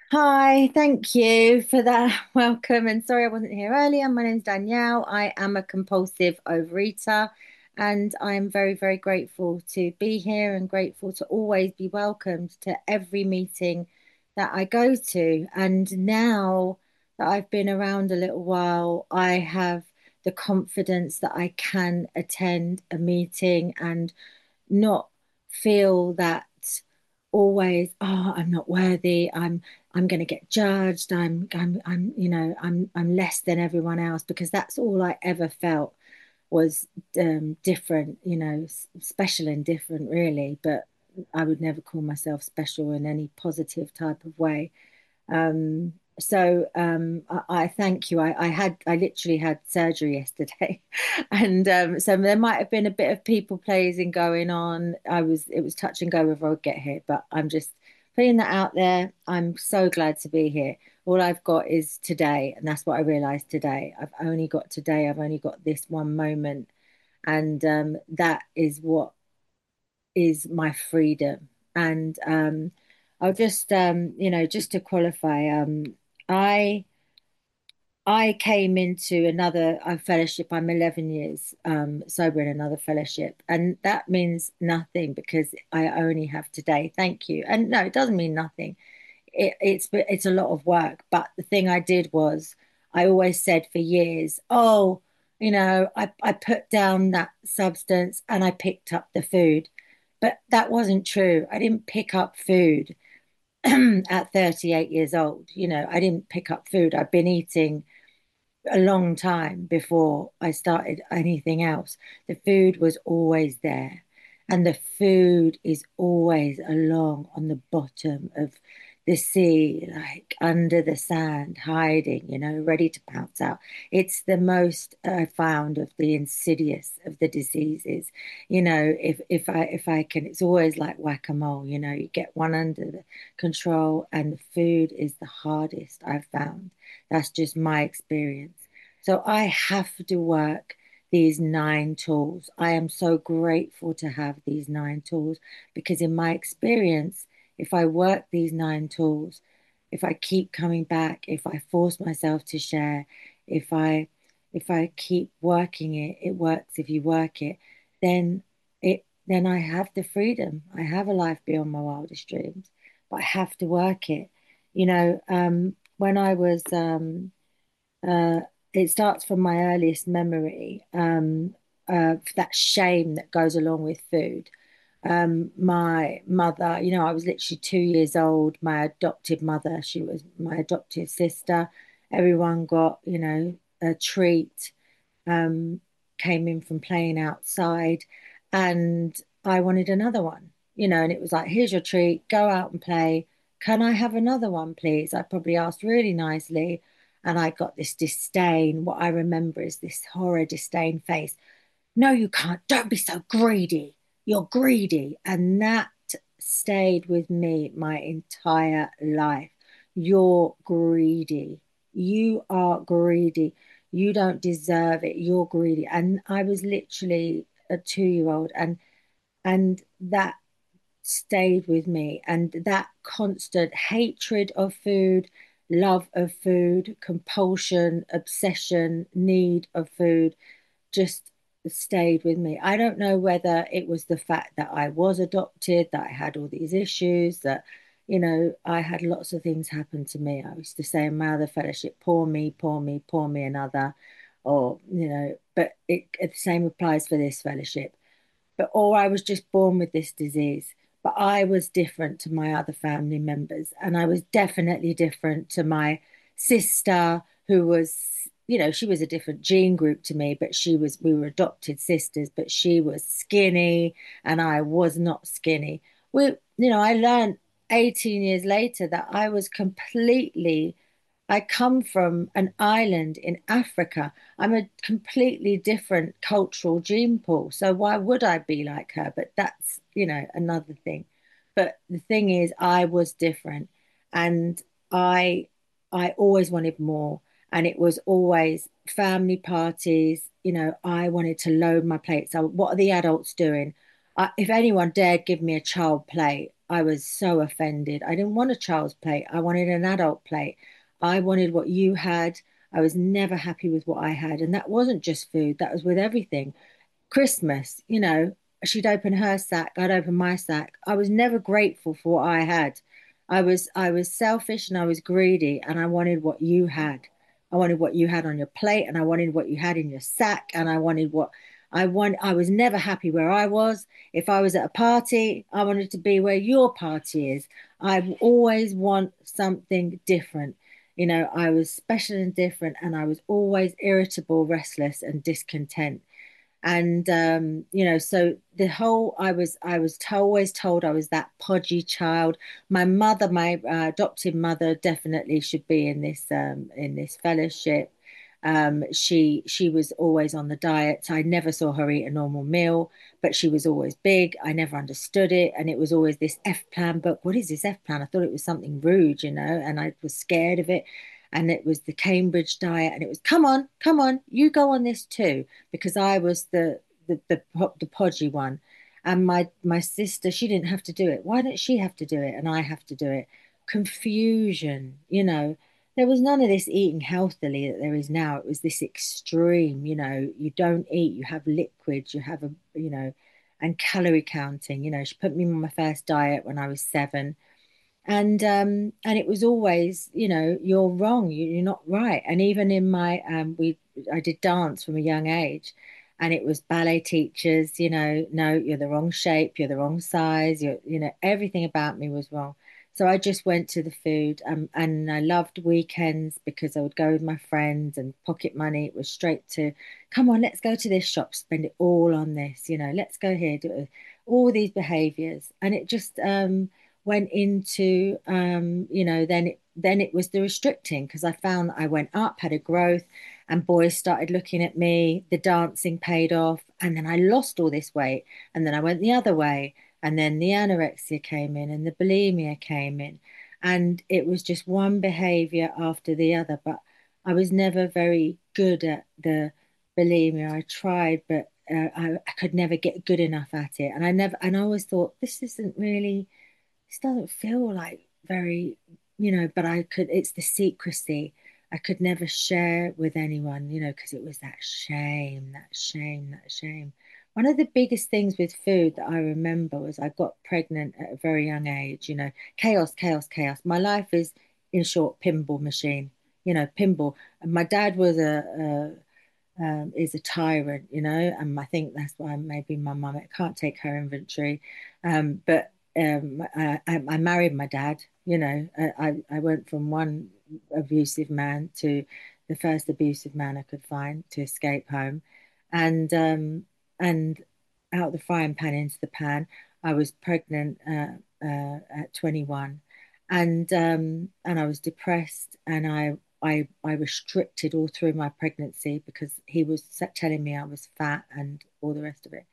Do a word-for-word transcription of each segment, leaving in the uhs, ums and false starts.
Hi, thank you for that welcome. And sorry I wasn't here earlier. My name's Danielle. I am a compulsive overeater, and I am very, very grateful to be here and grateful to always be welcomed to every meeting that I go to. And now that I've been around a little while, I have the confidence that I can attend a meeting and not feel that always, oh, I'm not worthy. I'm I'm going to get judged. I'm I'm I'm you know, I'm I'm less than everyone else because that's all I ever felt was um different, you know, s- special and different really, but I would never call myself special in any positive type of way. Um, so um, I, I thank you. I, I had I literally had surgery yesterday, and um, so there might have been a bit of people pleasing going on. I was It was touch and go whether I would get here, but I'm just putting that out there. I'm so glad to be here. All I've got is today, and that's what I realized today. I've only got today. I've only got this one moment, and um, that is what is my freedom. And um, I'll just, um, you know, just to qualify, um, I I came into another uh, fellowship. I'm eleven years um, sober in another fellowship, and that means nothing because I only have today. Thank you. And no, it doesn't mean nothing. It, it's it's a lot of work. But the thing I did was I always said for years, oh, you know, I I put down that substance and I picked up the food, but that wasn't true. I didn't pick up food at thirty-eight years old. You know, I didn't pick up food. I've been eating a long time before I started anything else. The food was always there. And the food is always along on the bottom of the sea, like under the sand, hiding, you know, ready to pounce out. It's the most I found of the insidious of the diseases. You know, if if I if I can, it's always like whack-a-mole, you know, you get one under the control, and the food is the hardest I've found. That's just my experience. So I have to work these nine tools. I am so grateful to have these nine tools because, in my experience, if I work these nine tools, if I keep coming back, if I force myself to share, if I if I keep working it, it works if you work it, then it then I have the freedom. I have a life beyond my wildest dreams, but I have to work it. You know, um, when I was um uh, it starts from my earliest memory, um, uh, that shame that goes along with food. Um, my mother, you know, I was literally two years old. My adopted mother, she was my adopted sister. Everyone got, you know, a treat, um, came in from playing outside, and I wanted another one, you know, and it was like, here's your treat, go out and play. Can I have another one, please? I probably asked really nicely, and I got this disdain. What I remember is this horror disdain face. No, you can't. Don't be so greedy. You're greedy. And that stayed with me my entire life. You're greedy. You are greedy. You don't deserve it. You're greedy. And I was literally a two-year-old, and and that stayed with me. And that constant hatred of food, love of food, compulsion, obsession, need of food just stayed with me. I don't know whether it was the fact that I was adopted, that I had all these issues, that, you know, I had lots of things happen to me. I used to say in my other fellowship, poor me, poor me, poor me, another, or, you know, but it, it the same applies for this fellowship. But, or I was just born with this disease. But I was different to my other family members, and I was definitely different to my sister, who was, you know, she was a different gene group to me, but she was, we were adopted sisters, but she was skinny and I was not skinny. We, you know, I learned eighteen years later that I was completely, I come from an island in Africa. I'm a completely different cultural gene pool. So why would I be like her? But that's, you know, another thing. But the thing is, I was different, and I I always wanted more. And it was always family parties. You know, I wanted to load my plate. So what are the adults doing? I, if anyone dared give me a child plate, I was so offended. I didn't want a child's plate. I wanted an adult plate. I wanted what you had. I was never happy with what I had. And that wasn't just food, that was with everything. Christmas, you know, she'd open her sack, I'd open my sack. I was never grateful for what I had. I was I was selfish and I was greedy and I wanted what you had. I wanted what you had on your plate and I wanted what you had in your sack and I wanted what I want. I was never happy where I was. If I was at a party, I wanted to be where your party is. I always want something different. You know, I was special and different and I was always irritable, restless and discontent. And um, you know, so the whole I was I was to, always told I was that podgy child. My mother, my uh, adopted mother, definitely should be in this um, in this fellowship. Um, she she was always on the diet. I never saw her eat a normal meal, but she was always big. I never understood it, and it was always this F plan book. What is this F plan? I thought it was something rude, you know, and I was scared of it. And it was the Cambridge diet, and it was, come on, come on, you go on this too, because I was the the the, the podgy one. And my my sister, she didn't have to do it. Why don't she have to do it and I have to do it? Confusion, you know. There was none of this eating healthily that there is now. It was this extreme, you know, you don't eat, you have liquids, you have a, you know, and calorie counting. You know, she put me on my first diet when I was seven. And um and it was always, you know, you're wrong, you, you're not right. And even in my um we I did dance from a young age, and it was ballet teachers, you know, no, you're the wrong shape, you're the wrong size, you're, you know, everything about me was wrong. So I just went to the food, um, and I loved weekends because I would go with my friends, and pocket money, it was straight to, come on, let's go to this shop, spend it all on this, you know, let's go here, do it. All these behaviors. And it just um went into um, you know, then it then it was the restricting, because I found that I went up, had a growth, and boys started looking at me. The dancing paid off, and then I lost all this weight, and then I went the other way, and then the anorexia came in, and the bulimia came in, and it was just one behavior after the other. But I was never very good at the bulimia. I tried, but uh, I, I could never get good enough at it, and I never, and I always thought this isn't really, this doesn't feel like very, you know, but I could, it's the secrecy. I could never share with anyone, you know, because it was that shame, that shame, that shame. One of the biggest things with food that I remember was I got pregnant at a very young age, you know, chaos, chaos, chaos. My life is, in short, pinball machine, you know, pinball. And my dad was a, a um, is a tyrant, you know, and I think that's why maybe my mum, I can't take her inventory. Um, but um, I, I, I married my dad, you know, I, I went from one abusive man to the first abusive man I could find to escape home. And um, and out the frying pan into the pan, I was pregnant uh, uh, at twenty-one, and um, and I was depressed, and I I I restricted all through my pregnancy because he was telling me I was fat and all the rest of it.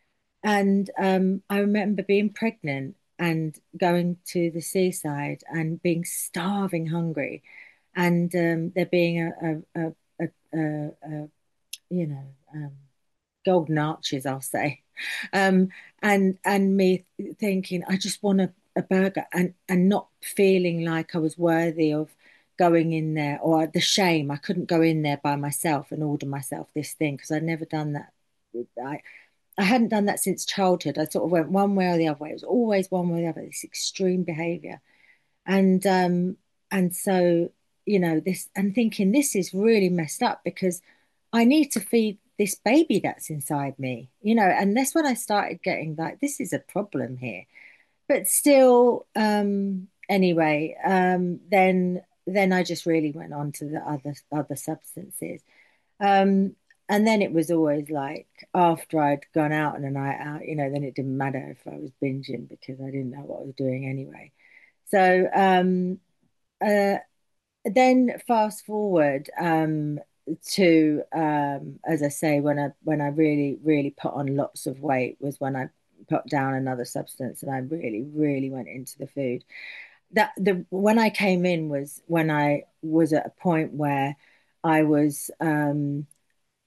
And um, I remember being pregnant and going to the seaside and being starving hungry, and um, there being a a, a, a, a, a you know, um, golden arches, I'll say, um, and and me thinking I just want a, a burger, and and not feeling like I was worthy of going in there, or the shame I couldn't go in there by myself and order myself this thing because I'd never done that. I I hadn't done that since childhood. I sort of went one way or the other way. It was always one way or the other. This extreme behavior, and um, and so, you know, this, and thinking this is really messed up because I need to feed this baby that's inside me, you know, and that's when I started getting like, this is a problem here. But still, um, anyway, um, then then I just really went on to the other other substances. Um, and then it was always like after I'd gone out on a night out, you know, then it didn't matter if I was binging because I didn't know what I was doing anyway. So um, uh, then fast forward um, to um, as I say, when I when I really really put on lots of weight was when I put down another substance and I really really went into the food. That the when I came in was when I was at a point where I was um,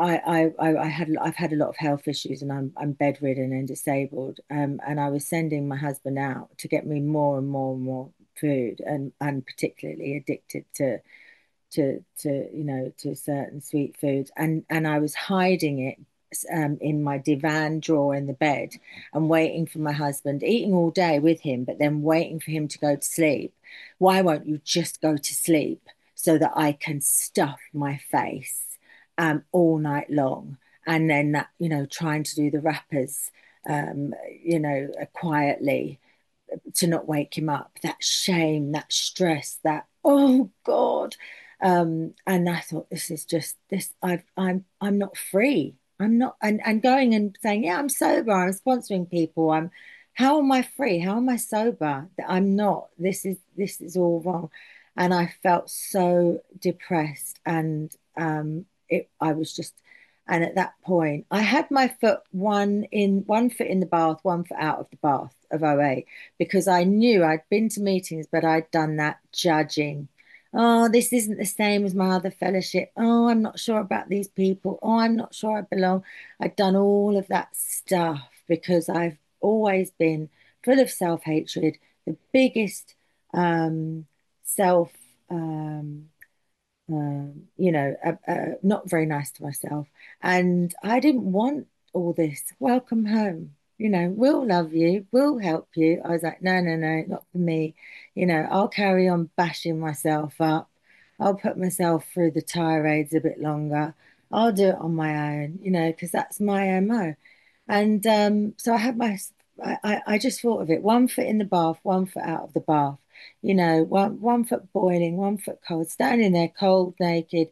I, I, I had I've had a lot of health issues and I'm I'm bedridden and disabled. Um, and I was sending my husband out to get me more and more and more food and and particularly addicted to to to you know to certain sweet foods and and I was hiding it um, in my divan drawer in the bed and waiting for my husband, eating all day with him, but then waiting for him to go to sleep. Why won't you just go to sleep so that I can stuff my face um, all night long? And then that, you know, trying to do the wrappers, um, you know, quietly to not wake him up. That shame, that stress, that oh God. Um, and I thought this is just this. I've I'm I'm not free. I'm not and and going and saying, yeah, I'm sober. I'm sponsoring people. I'm how am I free? How am I sober? I'm not. This is this is all wrong. And I felt so depressed and um it I was just and at that point I had my foot one in one foot in the bath, one foot out of the bath of O A because I knew I'd been to meetings, but I'd done that judging. Oh, this isn't the same as my other fellowship. Oh, I'm not sure about these people. Oh, I'm not sure I belong. I'd done all of that stuff because I've always been full of self-hatred, the biggest um, self, um, um, you know, uh, uh, not very nice to myself. And I didn't want all this. Welcome home. You know, we'll love you, we'll help you. I was like, no, no, no, not for me. You know, I'll carry on bashing myself up. I'll put myself through the tirades a bit longer. I'll do it on my own, you know, because that's my M O. And um, so I had my, I, I I just thought of it, one foot in the bath, one foot out of the bath, you know, one, one foot boiling, one foot cold, standing there cold, naked,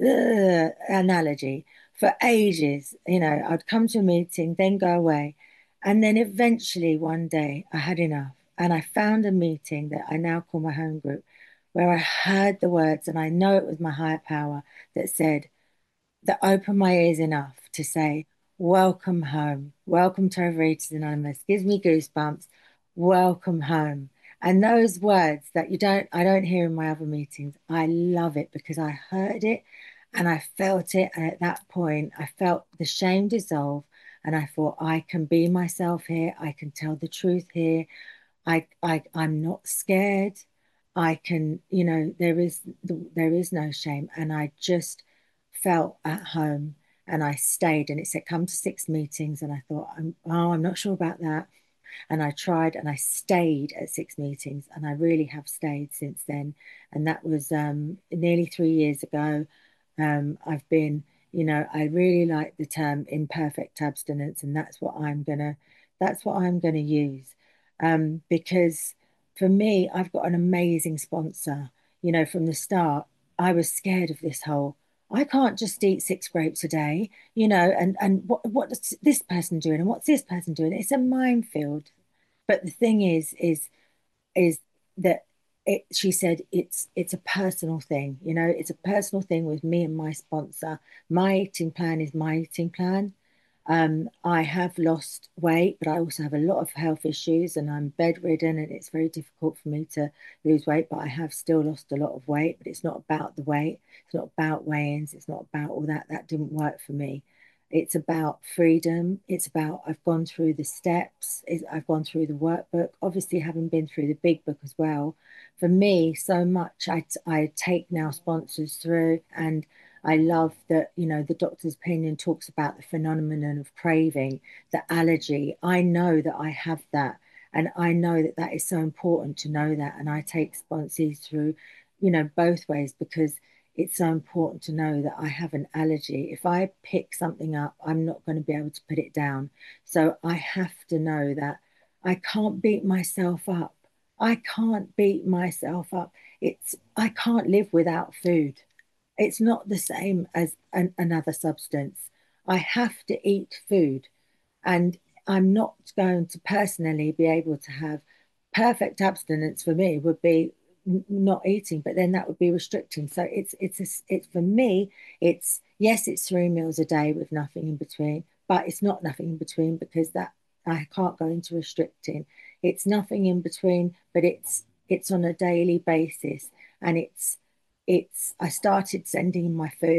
ugh, analogy for ages. You know, I'd come to a meeting, then go away. And then eventually one day I had enough and I found a meeting that I now call my home group where I heard the words and I know it was my higher power that said, that opened my ears enough to say, welcome home. Welcome to Overeaters Anonymous. Gives me goosebumps. Welcome home. And those words that you don't, I don't hear in my other meetings, I love it because I heard it and I felt it. And at that point, I felt the shame dissolve. And I thought, I can be myself here. I can tell the truth here. I, I, I'm not scared. I can, you know, there is, there is no shame. And I just felt at home and I stayed and it said come to six meetings and I thought I'm, oh I'm not sure about that and I tried and I stayed at six meetings and I really have stayed since then and that was um, nearly three years ago. um, I've been you know I really like the term imperfect abstinence and that's what I'm gonna that's what I'm gonna use um, because for me I've got an amazing sponsor. You know from the start I was scared of this whole I can't just eat six grapes a day, you know, and and what what's this person doing and what's this person doing? It's a minefield. But the thing is, is is that it, she said it's it's a personal thing, you know, it's a personal thing with me and my sponsor. My eating plan is my eating plan. Um, I have lost weight, but I also have a lot of health issues and I'm bedridden and it's very difficult for me to lose weight, but I have still lost a lot of weight, but it's not about the weight. It's not about weigh-ins. It's not about all that. That didn't work for me. It's about freedom. It's about I've gone through the steps. It's, I've gone through the workbook. Obviously, having been through the big book as well. For me, so much I, I take now sponsors through and I love that, you know, the doctor's opinion talks about the phenomenon of craving, the allergy. I know that I have that. And I know that that is so important to know that. And I take sponsors through, you know, both ways because it's so important to know that I have an allergy. If I pick something up, I'm not going to be able to put it down. So I have to know that I can't beat myself up. I can't beat myself up. It's I can't live without food. It's not the same as an, another substance. I have to eat food, and I'm not going to personally be able to have perfect abstinence for me would be not eating, but then that would be restricting. So it's it's a, it's for me, it's yes, it's three meals a day with nothing in between, but it's not nothing in between because that I can't go into restricting. It's nothing in between, but it's it's on a daily basis, and it's it's I started sending my food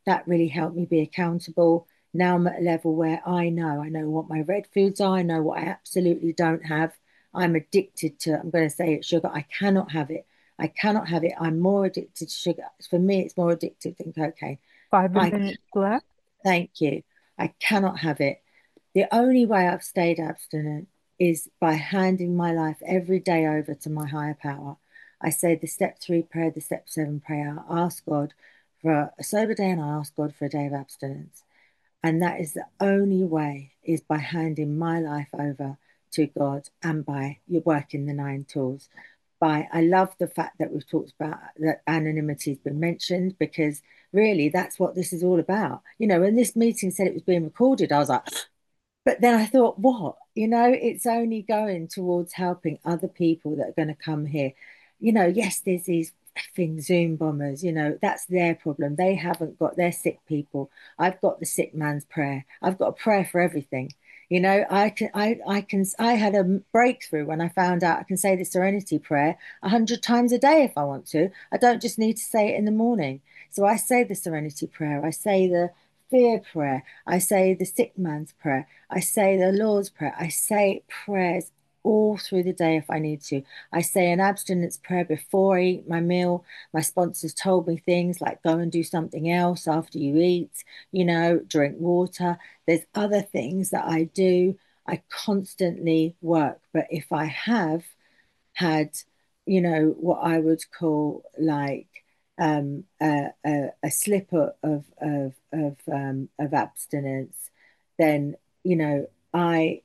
that really helped me be accountable. Now I'm at a level where I know, I know what my red foods are, I know what I absolutely don't have. I'm addicted to, I'm going to say it, sugar. I cannot have it. I cannot have it. I'm more addicted to sugar. For me, it's more addictive than cocaine. Five I minutes left. thank you. I cannot have it. The only way I've stayed abstinent is by handing my life every day over to my higher power. I say the step three prayer, the step seven prayer. I ask God for a sober day and I ask God for a day of abstinence. And that is the only way is by handing my life over to God and by working the nine tools. By I love the fact that we've talked about that anonymity has been mentioned because really that's what this is all about. You know, when this meeting said it was being recorded, I was like, but then I thought, what? You know, it's only going towards helping other people that are going to come here. You know, yes, there's these effing Zoom bombers, you know, that's their problem. They haven't got their sick people. I've got the sick man's prayer. I've got a prayer for everything. You know, I can, I, I can, I had a breakthrough when I found out I can say the Serenity Prayer a hundred times a day if I want to. I don't just need to say it in the morning. So I say the Serenity Prayer. I say the fear prayer. I say the sick man's prayer. I say the Lord's Prayer. I say prayers all through the day if I need to. I say an abstinence prayer before I eat my meal. My sponsors told me things like go and do something else after you eat, you know, drink water. There's other things that I do. I constantly work. But if I have had, you know, what I would call like um, a, a, a slip of of of um, of abstinence, then you know I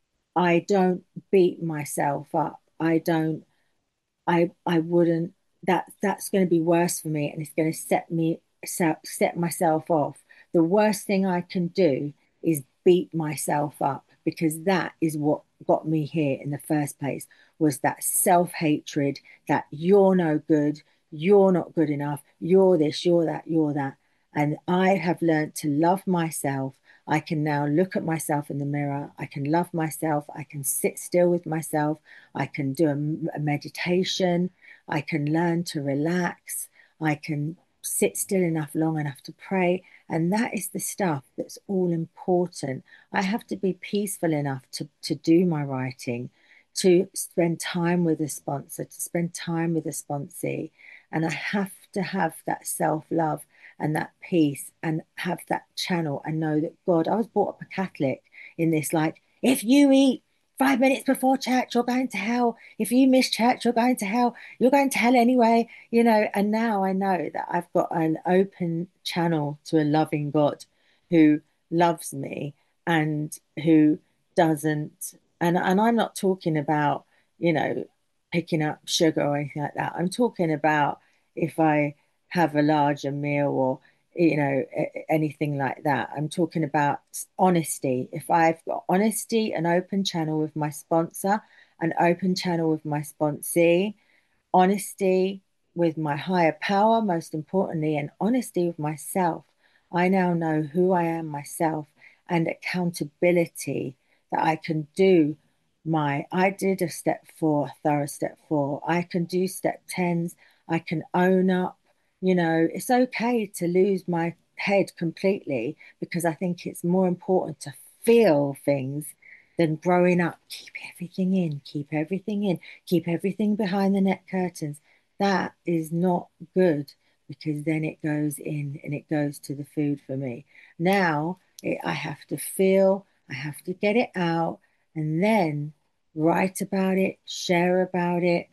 I don't beat myself up. I don't. I I wouldn't. That that's going to be worse for me, and it's going to set me set, set myself off. The worst thing I can do is beat myself up because that is what got me here in the first place. Was that self-hatred that you're no good, you're not good enough, you're this, you're that, you're that. And I have learned to love myself. I can now look at myself in the mirror. I can love myself. I can sit still with myself. I can do a, a meditation. I can learn to relax. I can sit still enough long enough to pray. And that is the stuff that's all important. I have to be peaceful enough to, to do my writing, to spend time with a sponsor, to spend time with a sponsee. And I have to have that self love and that peace and have that channel and know that God, I was brought up a Catholic in this, like, if you eat five minutes before church, you're going to hell. If you miss church, you're going to hell. You're going to hell anyway, you know. And now I know that I've got an open channel to a loving God who loves me and who doesn't. And, and I'm not talking about, you know, picking up sugar or anything like that. I'm talking about if I have a larger meal or you know anything like that. I'm talking about honesty. If I've got honesty, an open channel with my sponsor, an open channel with my sponsee, honesty with my higher power, most importantly, and honesty with myself. I now know who I am myself and accountability that I can do my, I did a step four, a thorough step four. I can do step tens. I can own up. You know, it's okay to lose my head completely because I think it's more important to feel things than growing up. Keep everything in, keep everything in, keep everything behind the net curtains. That is not good because then it goes in and it goes to the food for me. Now it, I have to feel, I have to get it out and then write about it, share about it,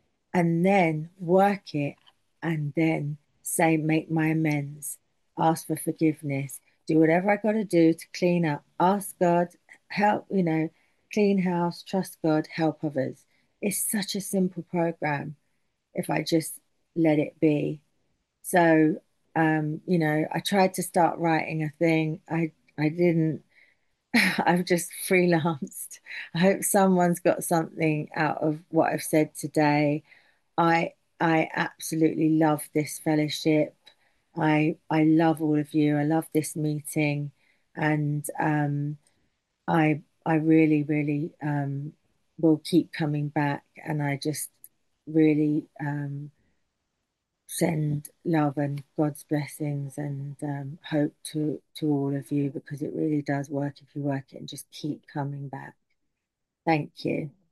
and then work it and then say, make my amends, ask for forgiveness, do whatever I got to do to clean up, ask God, help, you know, clean house, trust God, help others. It's such a simple program if I just let it be. So, um, you know, I tried to start writing a thing. I I didn't. I've just freelanced. I hope someone's got something out of what I've said today. I I absolutely love this fellowship. I I love all of you. I love this meeting, and um, I I really really um, will keep coming back. And I just really um, send love and God's blessings and um, hope to to all of you because it really does work if you work it and just keep coming back. Thank you.